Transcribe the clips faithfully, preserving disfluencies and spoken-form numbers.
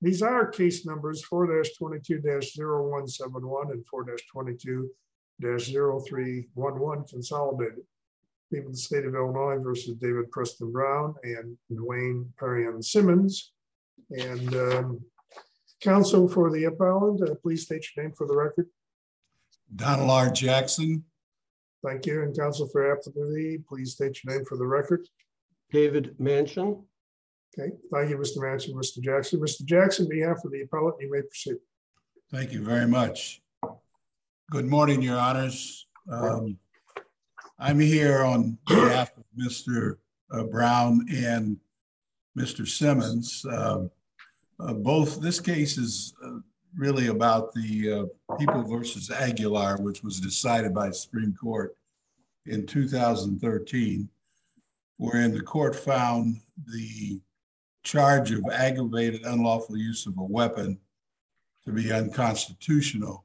these are case numbers four twenty-two dash zero one seven one and four twenty-two dash zero three one one consolidated. People of the state of Illinois versus David Preston Brown and Dwayne Perrion Simmons. And um, counsel for the appellant, uh, please state your name for the record. Donald R. Jackson. Thank you. And counsel for appellee, please state your name for the record. David Manchin. Okay, thank you, Mister Manchin. Mister Jackson. Mister Jackson, on behalf of the appellant, you may proceed. Thank you very much. Good morning, Your Honors. Um, I'm here on behalf of Mister Uh, Brown and Mister Simmons. Uh, uh, both, this case is uh, really about the uh, People versus Aguilar, which was decided by the Supreme Court in two thousand thirteen, wherein the court found the charge of aggravated unlawful use of a weapon to be unconstitutional.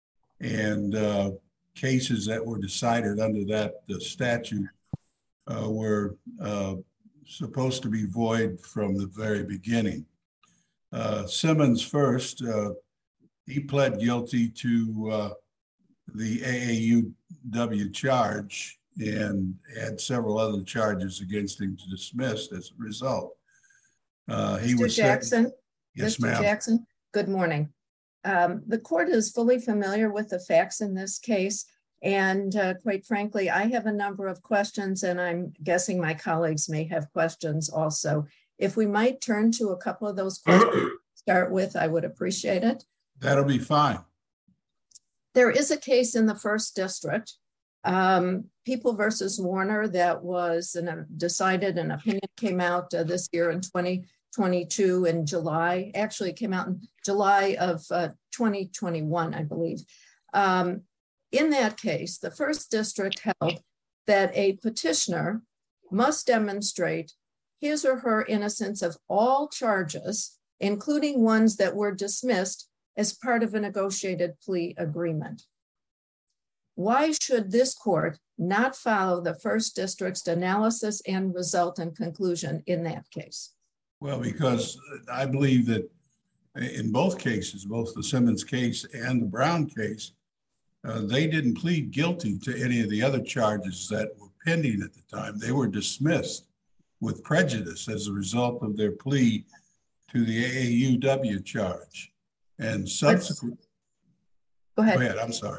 And uh, cases that were decided under that uh, statute uh, were uh, supposed to be void from the very beginning. Uh, Simmons first, uh, he pled guilty to uh, the A A U W charge and had several other charges against him dismissed as a result. Uh, he Mister was Jackson. Yes, Mister ma'am. Jackson, good morning. Um, the court is fully familiar with the facts in this case. And uh, quite frankly, I have a number of questions, and I'm guessing my colleagues may have questions also. If we might turn to a couple of those questions to start with, I would appreciate it. That'll be fine. There is a case in the first district, um, People versus Warner, that was an, decided, an opinion came out uh, this year in twenty twenty-two in July. Actually, it came out in July of uh, twenty twenty-one, I believe. Um, in that case, the first district held that a petitioner must demonstrate his or her innocence of all charges, including ones that were dismissed as part of a negotiated plea agreement. Why should this court not follow the first district's analysis and result and conclusion in that case? Well, because I believe that in both cases, both the Simmons case and the Brown case, uh, they didn't plead guilty to any of the other charges that were pending at the time. They were dismissed with prejudice as a result of their plea to the A A U W charge. And subsequent. Go ahead. Go ahead, I'm sorry.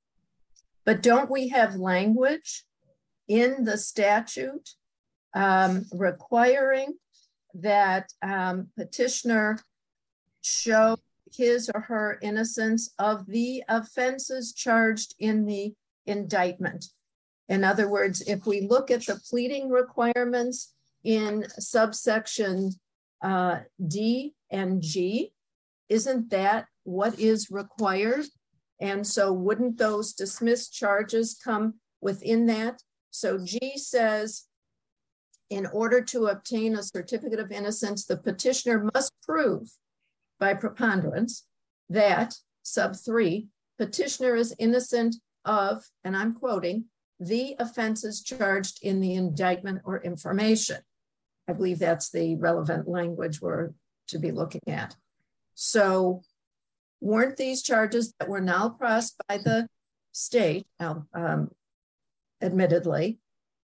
But don't we have language in the statute um, requiring that um, petitioner show his or her innocence of the offenses charged in the indictment? In other words, if we look at the pleading requirements in subsection uh, D and G, isn't that what is required? And so wouldn't those dismissed charges come within that? So G says, in order to obtain a certificate of innocence, the petitioner must prove by preponderance that, sub three, petitioner is innocent of, and I'm quoting, the offenses charged in the indictment or information. I believe that's the relevant language we're to be looking at. So weren't these charges that were now pressed by the state, um, admittedly,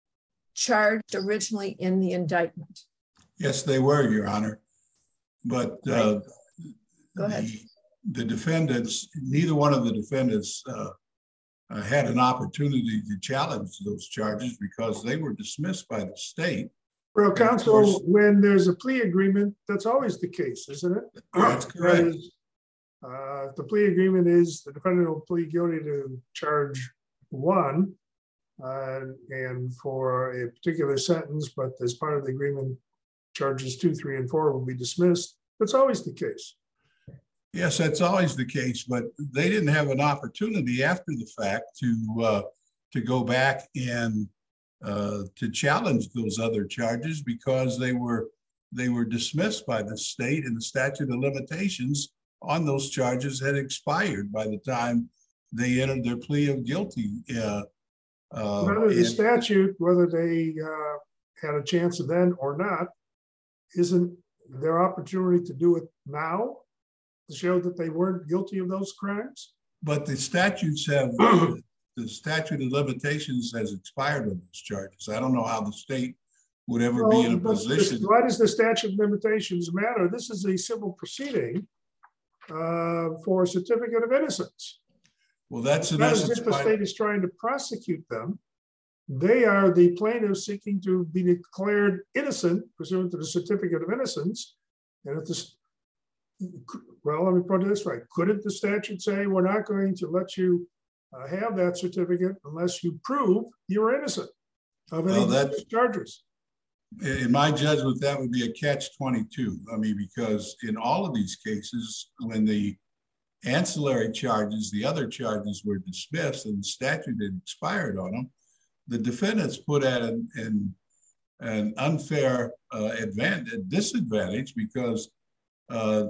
charged originally in the indictment? Yes, they were, Your Honor. But uh, Go ahead. The, the defendants, neither one of the defendants uh, uh, had an opportunity to challenge those charges because they were dismissed by the state. Well, counsel, course, when there's a plea agreement, that's always the case, isn't it? That's correct. That is, uh, if the plea agreement is the defendant will plead guilty to charge one uh, and for a particular sentence, but as part of the agreement, charges two, three, and four will be dismissed. That's always the case. Yes, that's always the case, but they didn't have an opportunity after the fact to uh, to go back and uh, to challenge those other charges because they were they were dismissed by the state, and the statute of limitations on those charges had expired by the time they entered their plea of guilty. Uh, uh, Under the statute, whether they uh, had a chance then or not, isn't their opportunity to do it now to show that they weren't guilty of those crimes? But the statutes have, the statute of limitations has expired on those charges. I don't know how the state would ever be in a Well, but this- position. Why does the statute of limitations matter? This is a civil proceeding uh, for a certificate of innocence. Well, that's in Not as essence, if the why- state is trying to prosecute them. They are the plaintiffs seeking to be declared innocent pursuant to the certificate of innocence. And if this, well, let me put it this way. Couldn't the statute say we're not going to let you uh, have that certificate unless you prove you're innocent of any Well, of that's- these charges? in my judgment, that would be a catch twenty-two. I mean, because in all of these cases, when the ancillary charges, the other charges were dismissed and the statute had expired on them, the defendants put at an, an, an unfair uh, advantage, disadvantage because, uh,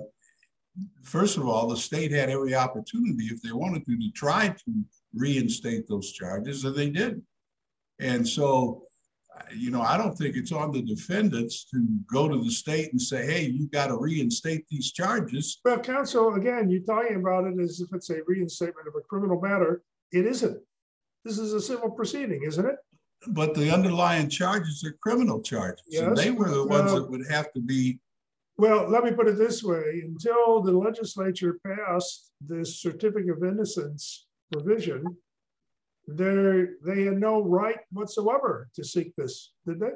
first of all, the state had every opportunity, if they wanted to, to try to reinstate those charges, and they didn't. And so, you know, I don't think it's on the defendants to go to the state and say, hey, you got to reinstate these charges. Well, counsel, again, you're talking about it as if it's a reinstatement of a criminal matter. It isn't. This is a civil proceeding, isn't it? But the underlying charges are criminal charges. And Yes, they were the ones uh, that would have to be. Well, let me put it this way. Until the legislature passed this certificate of innocence provision, they they had no right whatsoever to seek this, did they?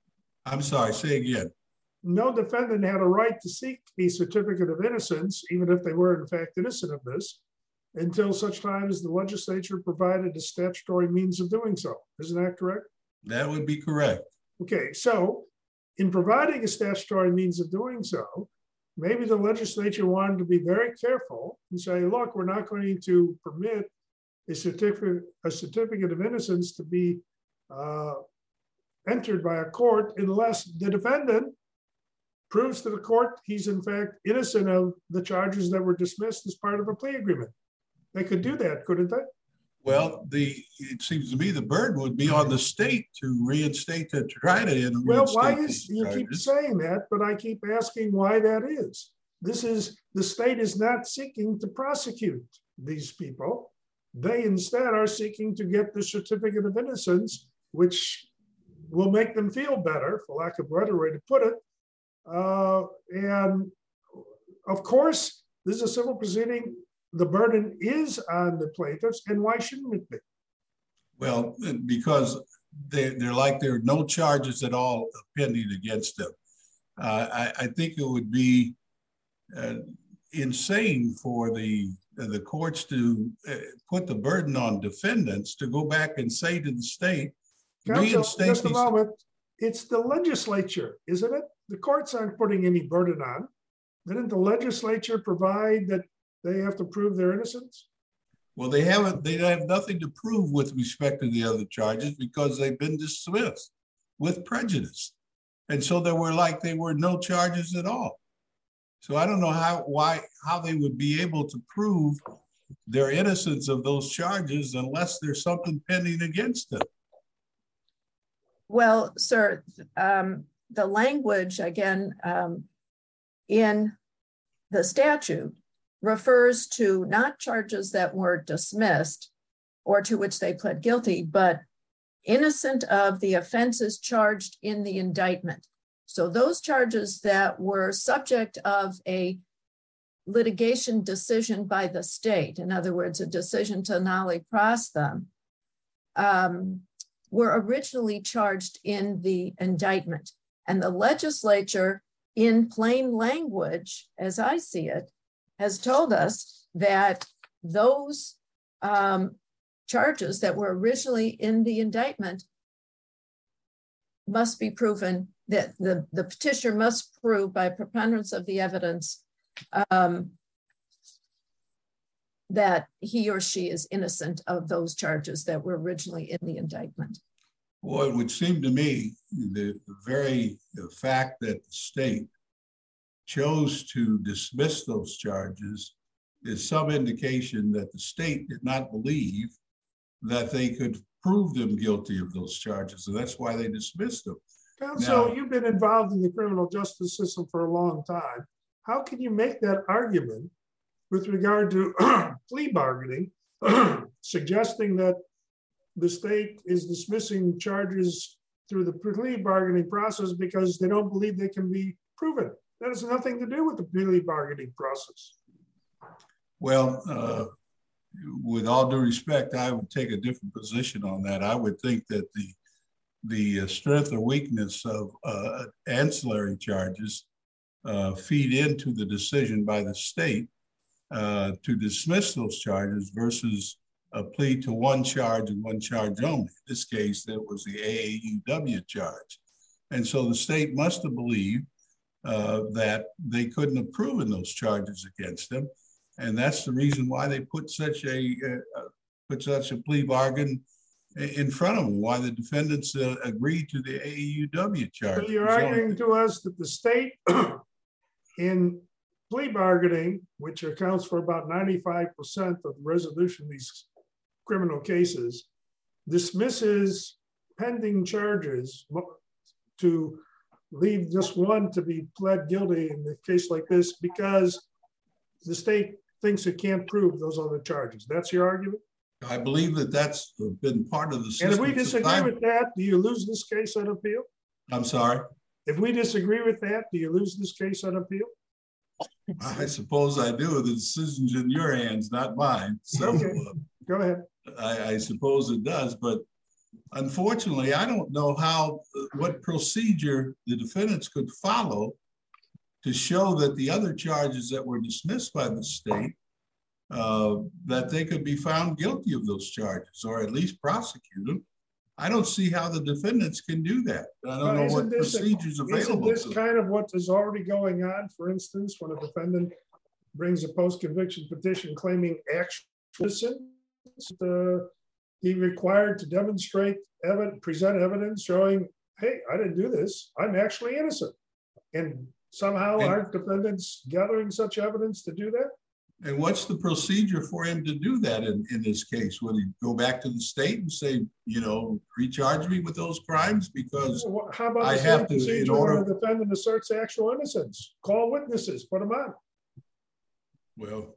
I'm sorry, say again. No defendant had a right to seek a certificate of innocence, even if they were in fact innocent of this, until such time as the legislature provided a statutory means of doing so. Isn't that correct? That would be correct. Okay, so in providing a statutory means of doing so, maybe the legislature wanted to be very careful and say, look, we're not going to permit a certificate, a certificate of innocence to be uh, entered by a court unless the defendant proves to the court he's in fact innocent of the charges that were dismissed as part of a plea agreement. They could do that, couldn't they? Well, the it seems to me the burden would be on the state to reinstate, to try to Well, why reinstate is, these you keep charges. saying that, but I keep asking why that is. This is, the state is not seeking to prosecute these people. They instead are seeking to get the certificate of innocence, which will make them feel better, for lack of a better way to put it. Uh, and of course, this is a civil proceeding. The burden is on the plaintiffs, and why shouldn't it be? Well, because they, they're like there are no charges at all pending against them. Uh, I, I think it would be uh, insane for the the courts to uh, put the burden on defendants to go back and say to the state, Counsel, reinstate just a these. moment. It's the legislature, isn't it? The courts aren't putting any burden on. Didn't the legislature provide that they have to prove their innocence? Well, they haven't, they have nothing to prove with respect to the other charges because they've been dismissed with prejudice. And so there were like, they were no charges at all. So I don't know how, why, how they would be able to prove their innocence of those charges unless there's something pending against them. Well, sir, um, the language, again, um, in the statute refers to not charges that were dismissed or to which they pled guilty, but innocent of the offenses charged in the indictment. So those charges that were subject of a litigation decision by the state, in other words, a decision to nollie pros them, um, were originally charged in the indictment. And the legislature, in plain language, as I see it, has told us that those um, charges that were originally in the indictment must be proven, that the, the petitioner must prove by preponderance of the evidence um, that he or she is innocent of those charges that were originally in the indictment. Well, it would seem to me the, the very the fact that the state chose to dismiss those charges is some indication that the state did not believe that they could prove them guilty of those charges. And that's why they dismissed them. Counsel, Now- you've been involved in the criminal justice system for a long time. How can you make that argument with regard to plea bargaining, suggesting that the state is dismissing charges through the plea bargaining process because they don't believe they can be proven? That has nothing to do with the plea bargaining process. Well, uh, with all due respect, I would take a different position on that. I would think that the the strength or weakness of uh, ancillary charges uh, feed into the decision by the state uh, to dismiss those charges versus a plea to one charge and one charge only. In this case, that was the A A U W charge. And so the state must have believed uh, that they couldn't have proven those charges against them. And that's the reason why they put such a, uh, put such a plea bargain in front of them, why the defendants uh, agreed to the A A U W charge. So you're arguing to us that the state in plea bargaining, which accounts for about ninety-five percent of the resolution of these criminal cases, dismisses pending charges to leave just one to be pled guilty in a case like this because the state thinks it can't prove those other charges. That's your argument? I believe that that's been part of the system. And if we disagree with that, do you lose this case on appeal? I'm sorry? If we disagree with that, do you lose this case on appeal? I suppose I do. The decision's in your hands, not mine. So Okay. uh, Go ahead. I, I suppose it does, but unfortunately, I don't know how, what procedure the defendants could follow to show that the other charges that were dismissed by the state, uh, that they could be found guilty of those charges or at least prosecute them. I don't see how the defendants can do that. I don't Well, know isn't what this a- procedures Isn't available this to them. kind of what is already going on? For instance, when a defendant brings a post-conviction petition claiming actual innocence, uh, he required to demonstrate, evidence, present evidence showing, hey, I didn't do this. I'm actually innocent. And somehow And- aren't defendants gathering such evidence to do that? And what's the procedure for him to do that in, in this case? Will he go back to the state and say, you know, recharge me with those crimes? Because Well, How about I the have same to, in procedure when order- a defendant asserts actual innocence? Call witnesses, put them on. Well,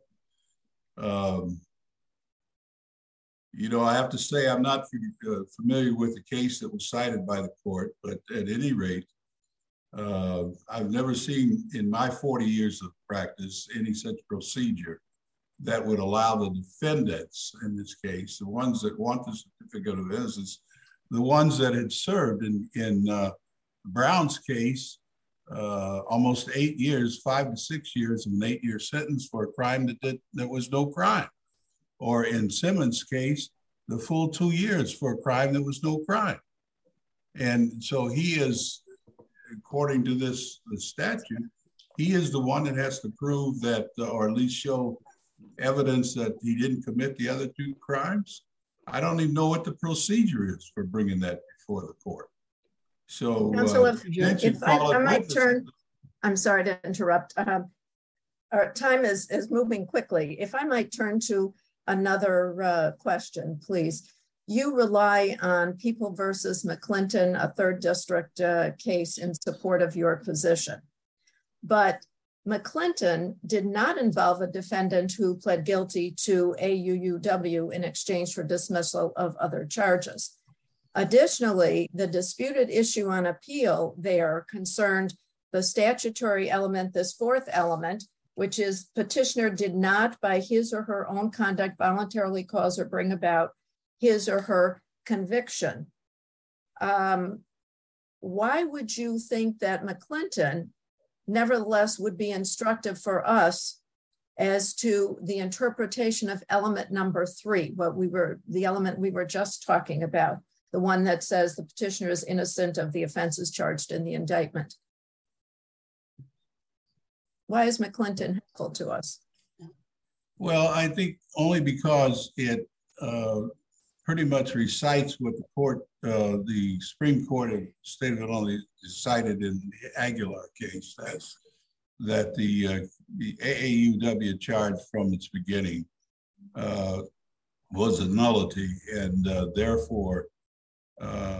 um, you know, I have to say I'm not uh, familiar with the case that was cited by the court, but at any rate, uh, I've never seen in my forty years of practice any such procedure that would allow the defendants in this case, the ones that want the certificate of innocence, the ones that had served in, in uh, Brown's case, uh, almost eight years, five to six years, and an eight-year sentence for a crime that did, that was no crime. Or in Simmons' case, the full two years for a crime that was no crime. And so he is, according to this the statute, he is the one that has to prove that, uh, or at least show evidence that he didn't commit the other two crimes. I don't even know what the procedure is for bringing that before the court. So, Counsel, uh, if, can't you if I, call it I might witnesses? turn, I'm sorry to interrupt. Um, our time is, is moving quickly. If I might turn to another uh, question, please. You rely on People versus McClinton, a third district uh, case in support of your position. But McClinton did not involve a defendant who pled guilty to A U U W in exchange for dismissal of other charges. Additionally, the disputed issue on appeal there concerned the statutory element, this fourth element, which is petitioner did not by his or her own conduct voluntarily cause or bring about his or her conviction. Um, why would you think that McClinton nevertheless would be instructive for us as to the interpretation of element number three, what we were, the element we were just talking about, the one that says the petitioner is innocent of the offenses charged in the indictment? Why is McClinton helpful to us? Well, I think only because it uh, pretty much recites what the court, uh, the Supreme Court of the state of Illinois decided in the Aguilar case. That's that the, uh, the A A U W charge from its beginning uh, was a nullity, and uh, therefore uh,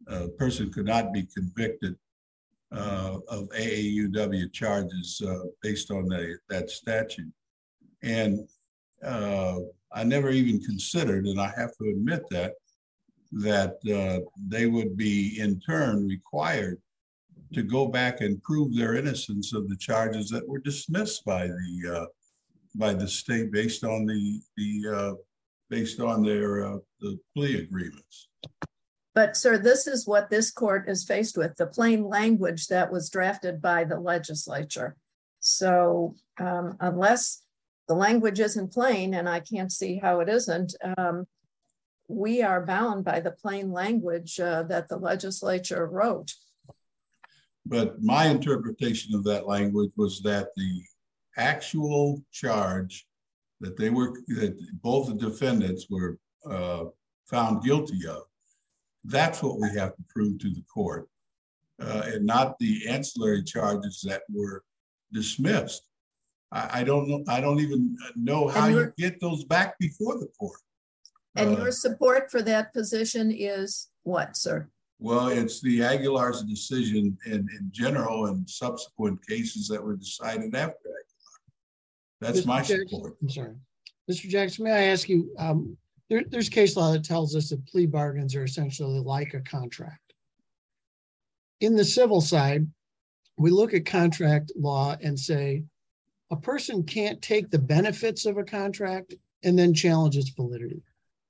a person could not be convicted uh, of A A U W charges uh, based on the, that statute. And uh, I never even considered, and I have to admit that, that uh, they would be in turn required to go back and prove their innocence of the charges that were dismissed by the uh, by the state based on the the uh, based on their uh, the plea agreements. But sir, this is what this court is faced with, the plain language that was drafted by the legislature. So um, unless the language isn't plain, and I can't see how it isn't, um, we are bound by the plain language uh, that the legislature wrote. But my interpretation of that language was that the actual charge that they were, that both the defendants were uh, found guilty of, that's what we have to prove to the court, uh, and not the ancillary charges that were dismissed. I, I don't know, I don't even know how you get those back before the court. And uh, your support for that position is what, sir? Well, it's the Aguilar's decision in, in general and subsequent cases that were decided after Aguilar. That's Mister my Jackson, support. I'm sorry. Mister Jackson, may I ask you, um, there, there's case law that tells us that plea bargains are essentially like a contract. In the civil side, we look at contract law and say, a person can't take the benefits of a contract and then challenge its validity.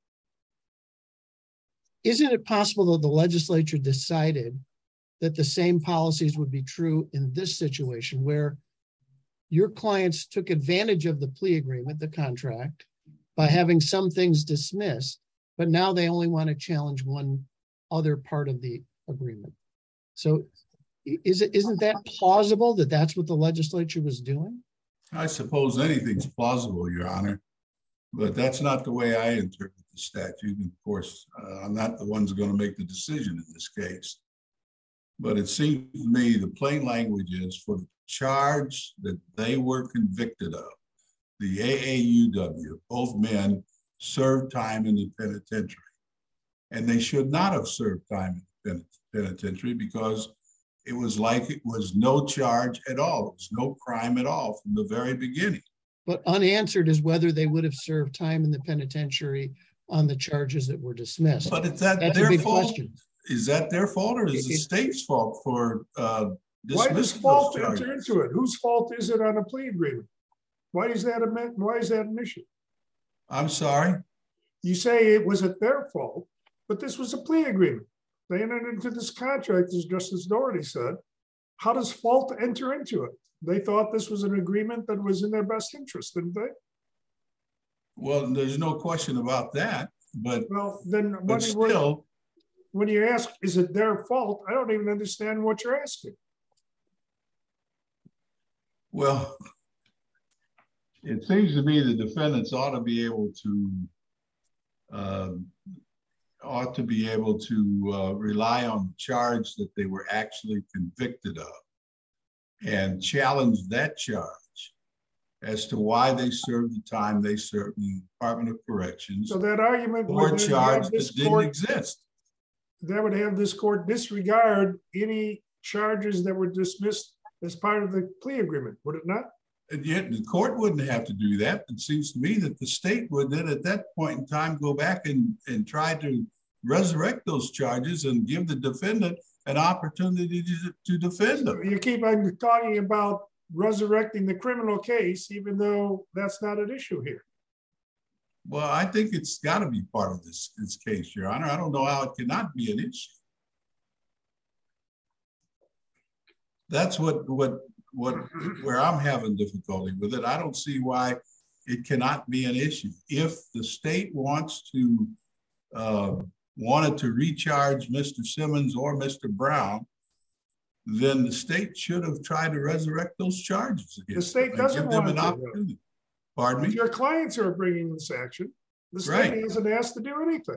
Isn't it possible that the legislature decided that the same policies would be true in this situation where your clients took advantage of the plea agreement, the contract, by having some things dismissed, but now they only want to challenge one other part of the agreement? So is it, isn't that plausible that that's what the legislature was doing? I suppose anything's plausible, Your Honor, but that's not the way I interpret the statute. Of course, uh, I'm not the ones going to make the decision in this case. But it seems to me the plain language is for the charge that they were convicted of, the A A U W, both men served time in the penitentiary. And they should not have served time in the penitentiary because it was like it was no charge at all. It was no crime at all from the very beginning. But unanswered is whether they would have served time in the penitentiary on the charges that were dismissed. But is that That's their a big fault? question. Is that their fault or is It- the it- state's fault for uh, Why does dismissing fault those enter charges? into it? Whose fault is it on a plea agreement? Why is that a, why is that an issue? I'm sorry? You say it wasn't their fault, but this was a plea agreement. They entered into this contract, as Justice Doherty said. How does fault enter into it? They thought this was an agreement that was in their best interest, didn't they? Well, there's no question about that, but, Well, then but what, still, when you ask, is it their fault? I don't even understand what you're asking. well, it seems to me the defendants ought to be able to um, ought to be able to uh, rely on the charge that they were actually convicted of and challenge that charge as to why they served the time they served in the Department of Corrections So that argument or would a then charge have that this didn't court, exist. that would have this court disregard any charges that were dismissed as part of the plea agreement, would it not? And yet the court wouldn't have to do that. It seems to me that the state would then at that point in time go back and, and try to resurrect those charges and give the defendant an opportunity to, to defend them. You keep on talking about resurrecting the criminal case, even though that's not an issue here. Well, I think it's got to be part of this, this case, Your Honor. I don't know how it cannot be an issue. That's what, what, what, where I'm having difficulty with it. I don't see why it cannot be an issue. If the state wants to, uh, wanted to recharge Mister Simmons or Mister Brown, then the state should have tried to resurrect those charges again. The state doesn't want to. Opportunity. Pardon If me? your clients are bringing this action, the state Right. hasn't asked to do anything.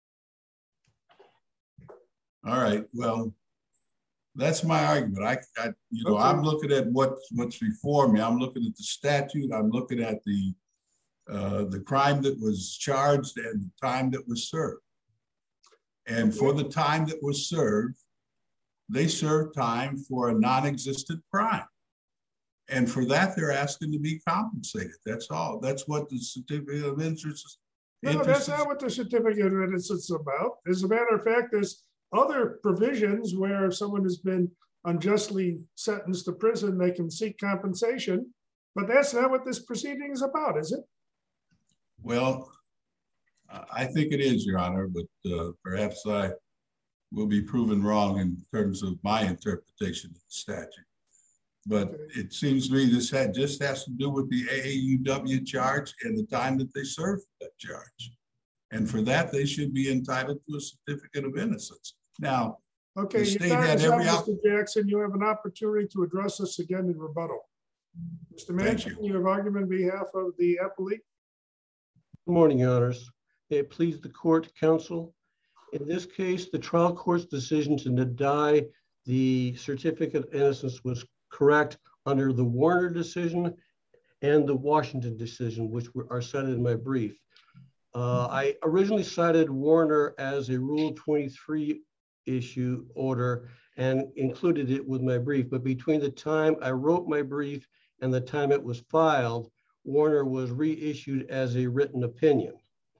All right, well, that's my argument. I, I you know, Okay. I'm looking at what, what's before me. I'm looking at the statute. I'm looking at the, uh, the crime that was charged and the time that was served. And for the time that was served, they served time for a non-existent crime. And for that, they're asking to be compensated. That's all. That's what the certificate of interest. No, that's not what the certificate of innocence is about. As a matter of fact, there's other provisions where if someone has been unjustly sentenced to prison, they can seek compensation. But that's not what this proceeding is about, is it? Well, I think it is, Your Honor, but uh, perhaps I will be proven wrong in terms of my interpretation of the statute. But okay. It seems to me this had just has to do with the A A U W charge and the time that they served that charge. And for that, they should be entitled to a certificate of innocence. Now, okay, the state had every Mister Jackson, you have an opportunity to address us again in rebuttal. Mister Manchin, you. you have argument on behalf of the appellate. Good morning, Your Honors. May it please the court, counsel. In this case, the trial court's decision to deny the certificate of innocence was correct under the Warner decision and the Washington decision, which were, are cited in my brief. Uh, I originally cited Warner as a Rule twenty-three issue order and included it with my brief, but between the time I wrote my brief and the time it was filed, Warner was reissued as a written opinion.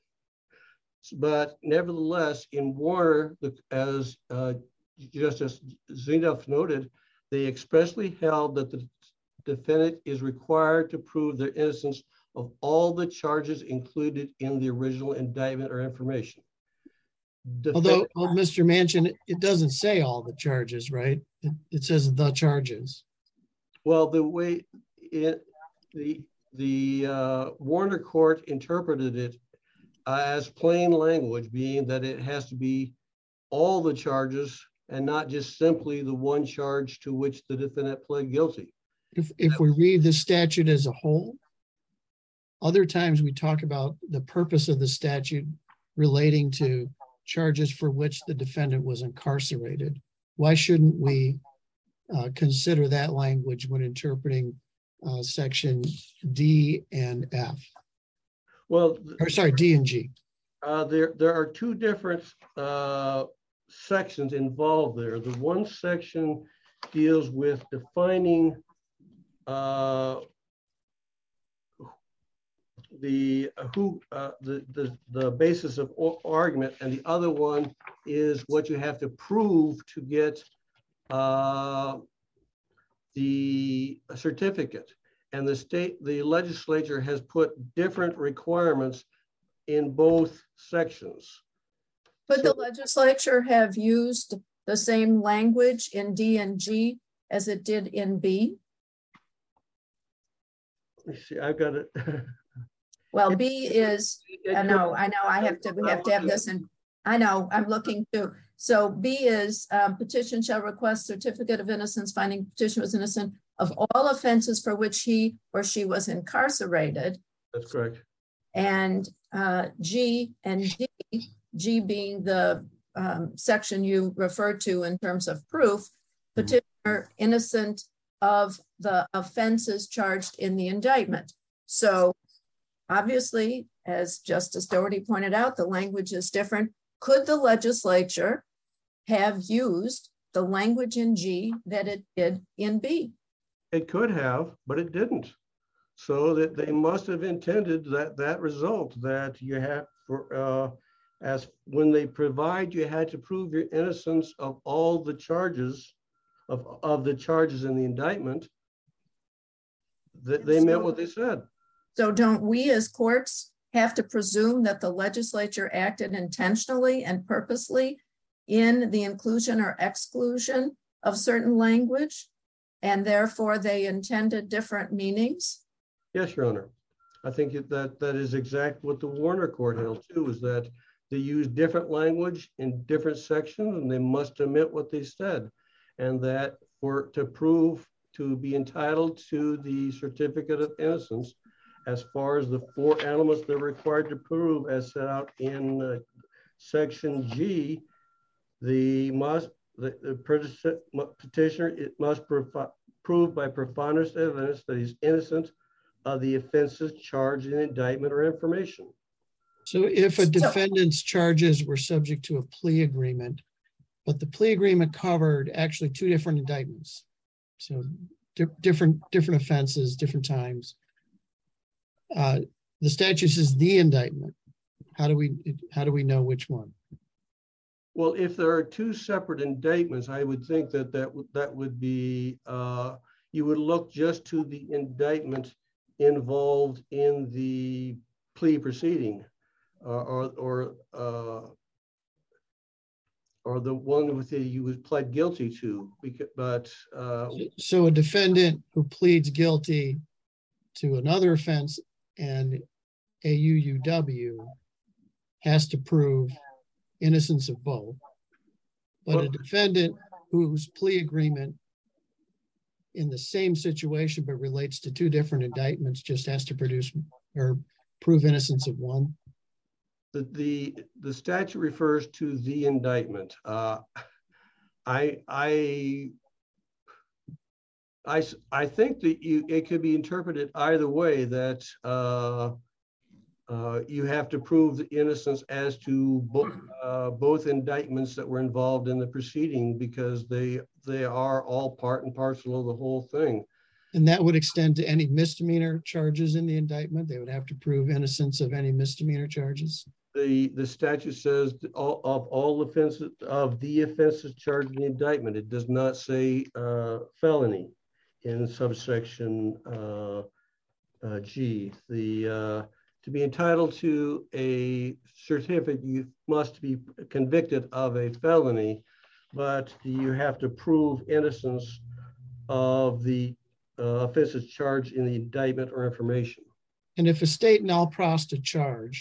But nevertheless, in Warner, as uh, Justice Zinoff noted, they expressly held that the defendant is required to prove their innocence of all the charges included in the original indictment or information. Defendant, Although, well, Mister Manchin, it doesn't say all the charges, right? It, it says the charges. Well, the way it, the the uh, Warner court interpreted it uh, as plain language, being that it has to be all the charges and not just simply the one charge to which the defendant pled guilty. If, if we read the statute as a whole, other times we talk about the purpose of the statute relating to charges for which the defendant was incarcerated. Why shouldn't we uh, consider that language when interpreting uh, section D and F? Well, or sorry, D and G. Uh, there, there are two different uh, sections involved there. The one section deals with defining uh, the uh, who uh, the, the the basis of argument, and the other one is what you have to prove to get uh, the certificate. And the state, the legislature has put different requirements in both sections. Could So, the legislature have used the same language in D and G as it did in B? let me see, I've got it. Well, B is, I know, I know, I have to, we have to have this, and I know, I'm looking through. So B is um, petition shall request certificate of innocence, finding petition was innocent of all offenses for which he or she was incarcerated. That's correct. And uh, G and D, G being the um, section you referred to in terms of proof, petitioner mm-hmm. innocent of the offenses charged in the indictment. So obviously, as Justice Doherty pointed out, the language is different. Could the legislature have used the language in G that it did in B? It could have, but it didn't. So that they must have intended that that result that you have for uh, as when they provide, you had to prove your innocence of all the charges of, of the charges in the indictment, that they so, meant what they said. So don't we as courts have to presume that the legislature acted intentionally and purposely in the inclusion or exclusion of certain language, and therefore they intended different meanings? Yes, Your Honor. I think that that is exact what the Warner court held too, is that they use different language in different sections and they must omit what they said. And that for to prove to be entitled to the certificate of innocence, as far as the four elements they're required to prove as set out in uh, section G, the must the, the petitioner it must prove by preponderance of evidence that he's innocent of the offenses charged in indictment or information. So if a defendant's charges were subject to a plea agreement, but the plea agreement covered actually two different indictments, so di different different offenses, different times. Uh, the statute says the indictment. How do we how do we know which one? Well, if there are two separate indictments, I would think that that would that would be uh, you would look just to the indictment involved in the plea proceeding, uh, or or uh, or the one with the you was pled guilty to. Because, but uh, so a defendant who pleads guilty to another offense and a U U W has to prove innocence of both, but well, a defendant whose plea agreement in the same situation but relates to two different indictments just has to produce or prove innocence of one. The the, the statute refers to the indictment. Uh, I I I I think that you it could be interpreted either way, that uh, Uh, you have to prove the innocence as to bo uh, both indictments that were involved in the proceeding, because they they are all part and parcel of the whole thing. And that would extend to any misdemeanor charges in the indictment. They would have to prove innocence of any misdemeanor charges. The the statute says all, of all offenses of the offenses charged in the indictment. It does not say uh, felony in subsection uh, uh, G. The uh, To be entitled to a certificate, you must be convicted of a felony, but you have to prove innocence of the uh, offenses charged in the indictment or information. And if a state null prost a charge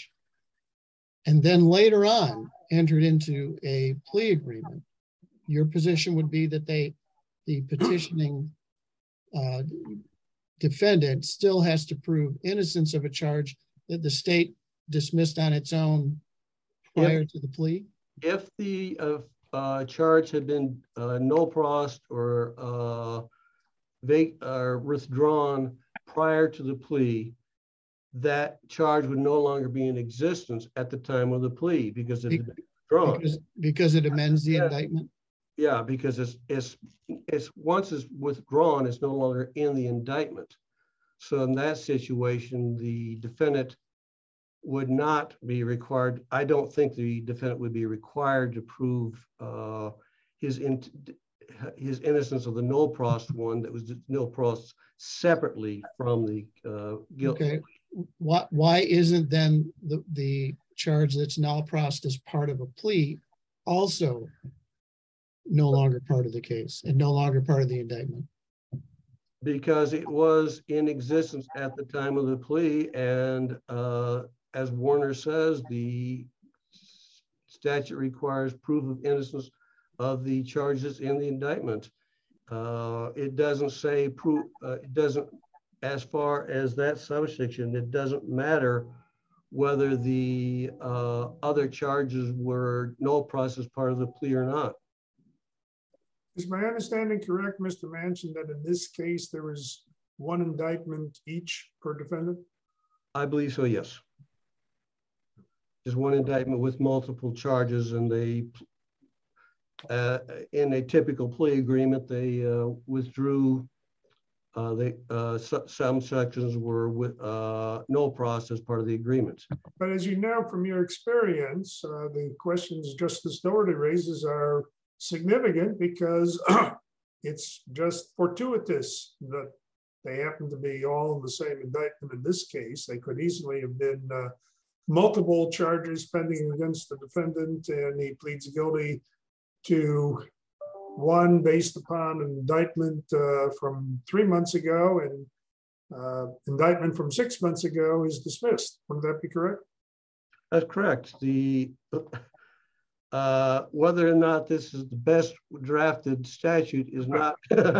and then later on entered into a plea agreement, your position would be that they, the petitioning uh, defendant still has to prove innocence of a charge that the state dismissed on its own prior if, to the plea? If the uh, uh, charge had been uh, null prost or uh, vac or withdrawn prior to the plea, that charge would no longer be in existence at the time of the plea because it had been withdrawn. Because, because it amends the yeah. indictment? Yeah, because it's, it's, it's once it's withdrawn, it's no longer in the indictment. So in that situation, the defendant would not be required. I don't think the defendant would be required to prove uh, his in, his innocence of the null prost one that was null prost separately from the uh, guilt. Okay. Why, why isn't then the, the charge that's null prost as part of a plea also no longer part of the case and no longer part of the indictment? Because it was in existence at the time of the plea, and uh, as Warner says, the statute requires proof of innocence of the charges in the indictment. Uh, it doesn't say proof, uh, it doesn't, as far as that subsection, it doesn't matter whether the uh, other charges were null prost as part of the plea or not. Is my understanding correct, Mister Manchin, that in this case there was one indictment each per defendant? I believe so, yes. Just one indictment with multiple charges, and they, uh, in a typical plea agreement, they uh, withdrew. Uh, they uh, so, some sections were with uh, null prost as part of the agreement. But as you know from your experience, uh, the questions Justice Doherty raises are significant because it's just fortuitous that they happen to be all in the same indictment. In this case, they could easily have been uh, multiple charges pending against the defendant, and he pleads guilty to one based upon an indictment uh, from three months ago, and uh, indictment from six months ago is dismissed. Wouldn't that be correct? That's correct. The Uh, whether or not this is the best drafted statute is not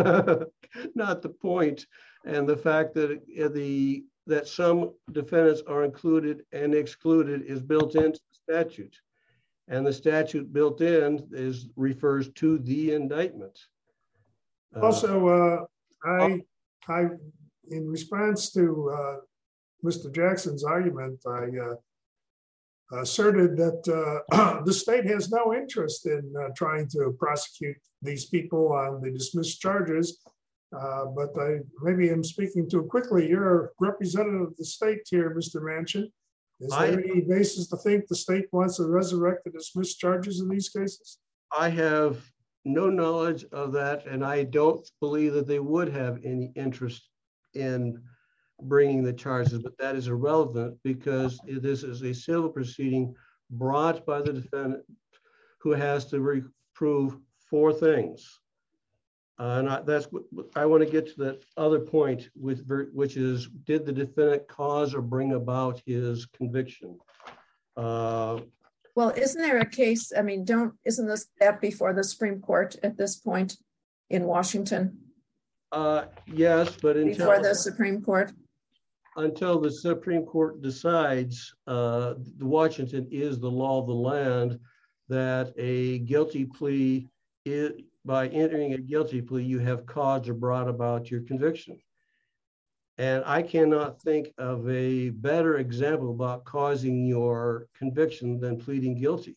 not the point, and the fact that the that some defendants are included and excluded is built into the statute, and the statute built in is refers to the indictment. Uh, also, uh, I I in response to uh, Mister Jackson's argument, I. Uh, asserted that uh, the state has no interest in uh, trying to prosecute these people on the dismissed charges. Uh, but I maybe I'm speaking too quickly. You're a representative of the state here, Mister Manchin. Is there I, any basis to think the state wants to resurrect the dismissed charges in these cases? I have no knowledge of that, and I don't believe that they would have any interest in bringing the charges, but that is irrelevant because this is a civil proceeding brought by the defendant who has to prove four things. Uh, and I, that's what I want to get to that other point, with which is, did the defendant cause or bring about his conviction? Uh, well, isn't there a case? I mean, don't isn't this that before the Supreme Court at this point in Washington? Uh, yes, but until before the Supreme Court. Until the Supreme Court decides, uh, Washington is the law of the land, that a guilty plea is, by entering a guilty plea, you have caused or brought about your conviction. And I cannot think of a better example about causing your conviction than pleading guilty.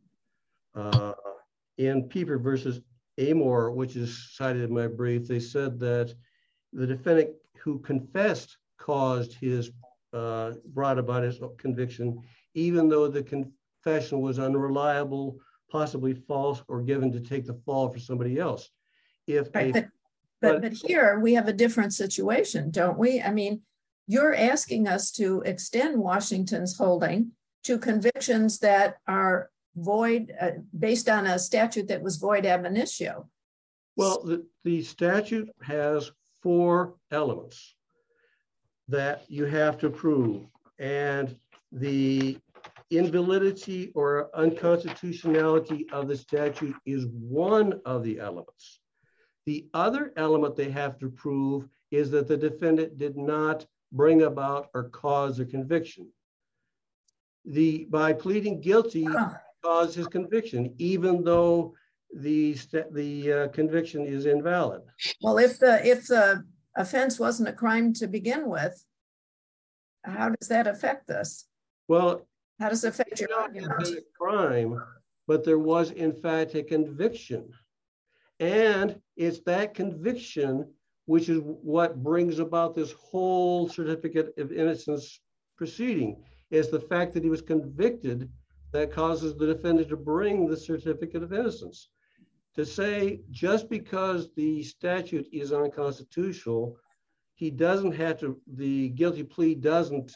Uh, in Pieper versus Amor, which is cited in my brief, they said that the defendant who confessed caused his, uh, brought about his conviction, even though the confession was unreliable, possibly false, or given to take the fall for somebody else. If right, a, but, but, but here we have a different situation, don't we? I mean, you're asking us to extend Washington's holding to convictions that are void, uh, based on a statute that was void ab initio. Well, the, the statute has four elements that you have to prove, and the invalidity or unconstitutionality of the statute is one of the elements. The other element they have to prove is that the defendant did not bring about or cause a conviction. The by pleading guilty Oh. caused his conviction, even though the the uh, conviction is invalid. Well, if the if the offense wasn't a crime to begin with, how does that affect this? Well, how does it affect your argument? A crime, but there was in fact a conviction, and it's that conviction which is what brings about this whole certificate of innocence proceeding. Is the fact that he was convicted that causes the defendant to bring the certificate of innocence. To say just because the statute is unconstitutional, he doesn't have to, the guilty plea doesn't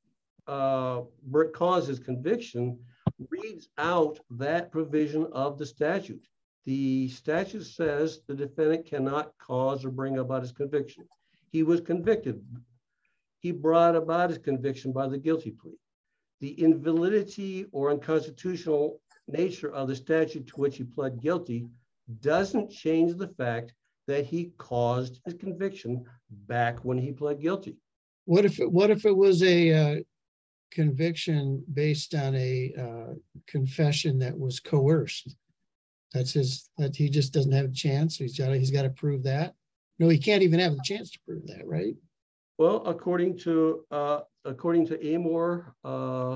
uh, cause his conviction, reads out that provision of the statute. The statute says the defendant cannot cause or bring about his conviction. He was convicted. He brought about his conviction by the guilty plea. The invalidity or unconstitutional nature of the statute to which he pled guilty doesn't change the fact that he caused his conviction back when he pled guilty. What if it, what if it was a uh, conviction based on a uh, confession that was coerced? That's his, that he just doesn't have a chance. He's got to, he's got to prove that. No, he can't even have the chance to prove that, right? Well, according to uh, according to Amor, uh,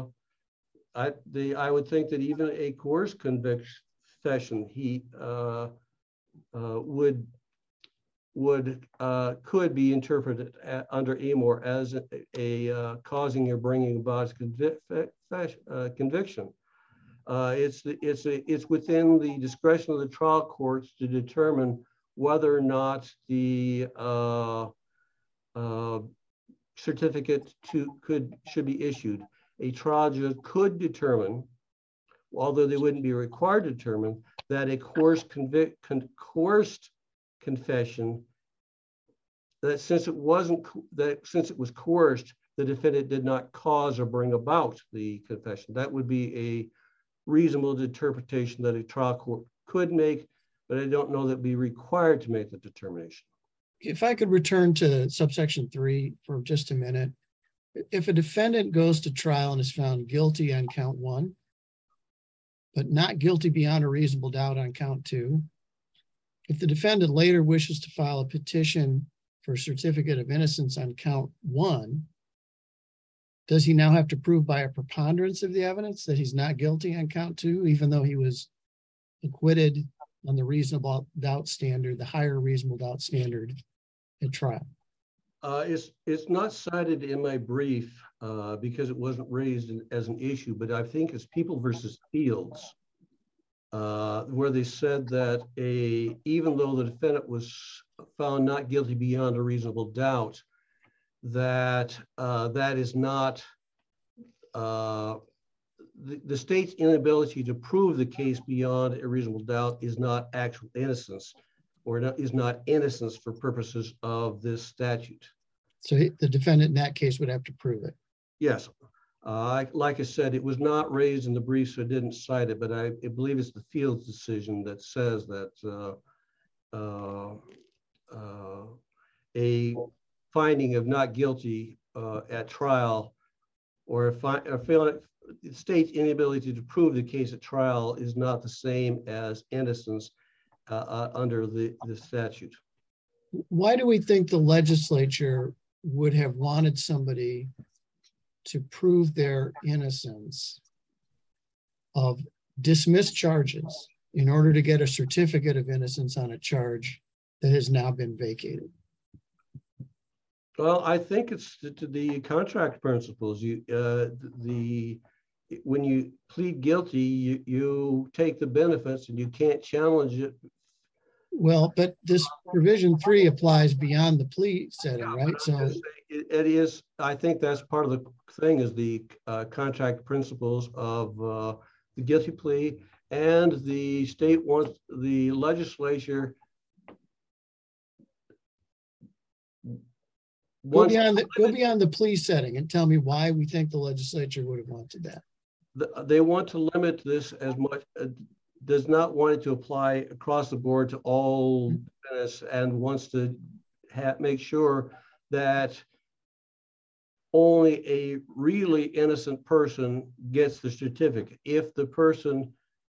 I the I would think that even a coerced confession he uh, uh, would would uh, could be interpreted at, under Amor as a, a uh, causing or bringing about convic uh, conviction. Uh, it's it's a, it's within the discretion of the trial courts to determine whether or not the uh, uh, certificate to could should be issued. A trial judge could determine, although they wouldn't be required to determine, that a coerced convict con coerced confession, that since it wasn't that since it was coerced, the defendant did not cause or bring about the confession. That would be a reasonable interpretation that a trial court could make, but I don't know that be required to make the determination. If I could return to subsection three for just a minute. If a defendant goes to trial and is found guilty on count one, but not guilty beyond a reasonable doubt on count two, if the defendant later wishes to file a petition for a certificate of innocence on count one, does he now have to prove by a preponderance of the evidence that he's not guilty on count two, even though he was acquitted on the reasonable doubt standard, the higher reasonable doubt standard at trial? Uh, it's it's not cited in my brief uh, because it wasn't raised in, as an issue, but I think it's People versus Fields, uh, where they said that a even though the defendant was found not guilty beyond a reasonable doubt, that uh, that is not uh, the, the state's inability to prove the case beyond a reasonable doubt is not actual innocence, or not, is not innocence for purposes of this statute. So he, the defendant in that case would have to prove it. Yes. Uh, like I said, it was not raised in the brief, so I didn't cite it, but I, I believe it's the Fields decision that says that uh, uh, uh, a finding of not guilty uh, at trial, or a, fi a failure, the state's inability to prove the case at trial is not the same as innocence uh, uh, under the, the statute. Why do we think the legislature would have wanted somebody to prove their innocence of dismissed charges in order to get a certificate of innocence on a charge that has now been vacated? Well, I think it's to, to the contract principles. You, uh, the when you plead guilty, you, you take the benefits and you can't challenge it. Well, but this provision three applies beyond the plea setting, Yeah, right? So it, it is, I think that's part of the thing is the uh, contract principles of uh, the guilty plea, and the state wants the legislature go beyond the, go beyond the plea setting and tell me why we think the legislature would have wanted that. The, they want to limit this as much, uh, does not want it to apply across the board to all defendants, and wants to have, make sure that only a really innocent person gets the certificate. If the person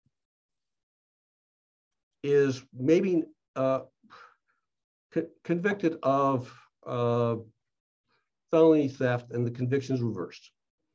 is maybe uh, co convicted of uh, felony theft and the conviction is reversed,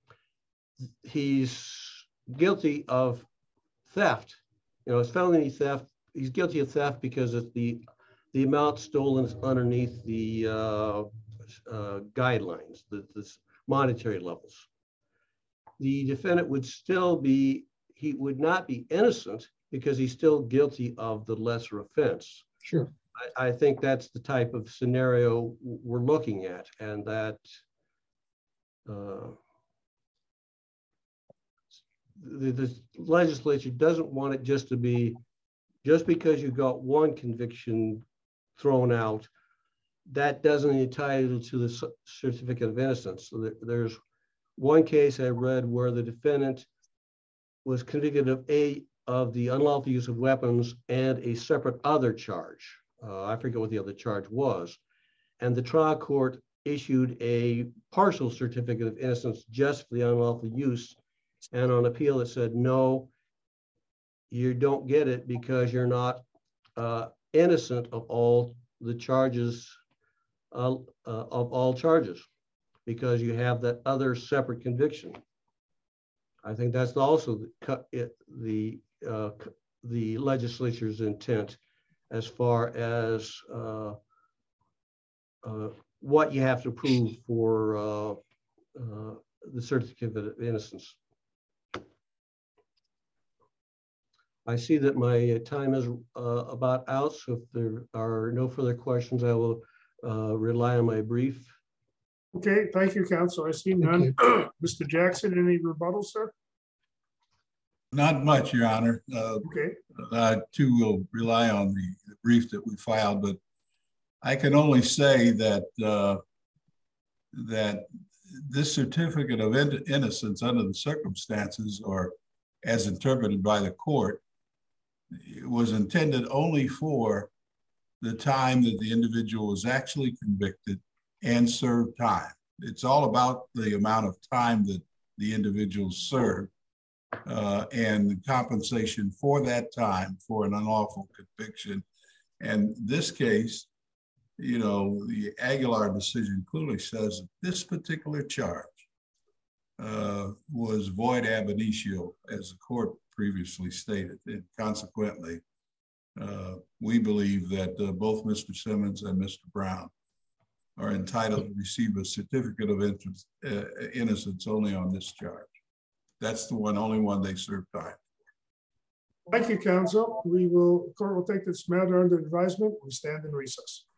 he's guilty of theft. You know, it's felony theft. He's guilty of theft because it's the the amount stolen is underneath the uh, uh, guidelines, the, the monetary levels. The defendant would still be, he would not be innocent because he's still guilty of the lesser offense. Sure. I, I think that's the type of scenario we're looking at, and that uh, The, the legislature doesn't want it just to be, just because you got one conviction thrown out, that doesn't entitle to the certificate of innocence. So there, there's one case I read where the defendant was convicted of a of the unlawful use of weapons and a separate other charge. Uh, I forget what the other charge was. And the trial court issued a partial certificate of innocence just for the unlawful use. And on appeal, it said, no, you don't get it because you're not uh, innocent of all the charges, uh, uh, of all charges, because you have that other separate conviction. I think that's also the the, uh, the legislature's intent as far as uh, uh, what you have to prove for uh, uh, the certificate of innocence. I see that my time is uh, about out, so if there are no further questions, I will uh, rely on my brief. Okay, thank you, counsel. I see none. Mister Jackson, any rebuttal, sir? Not much, Your Honor. Uh, okay. I too will rely on the, the brief that we filed, but I can only say that uh, that this certificate of in innocence under the circumstances, or as interpreted by the court, it was intended only for the time that the individual was actually convicted and served time. It's all about the amount of time that the individual served uh, and the compensation for that time for an unlawful conviction. And this case, you know, the Aguilar decision clearly says that this particular charge uh, was void ab initio, as the court previously stated. And consequently, uh, we believe that uh, both Mister Simmons and Mister Brown are entitled to receive a certificate of interest, uh, innocence only on this charge. That's the one, only one they served time. Thank you, counsel. We will, court will take this matter under advisement. We stand in recess.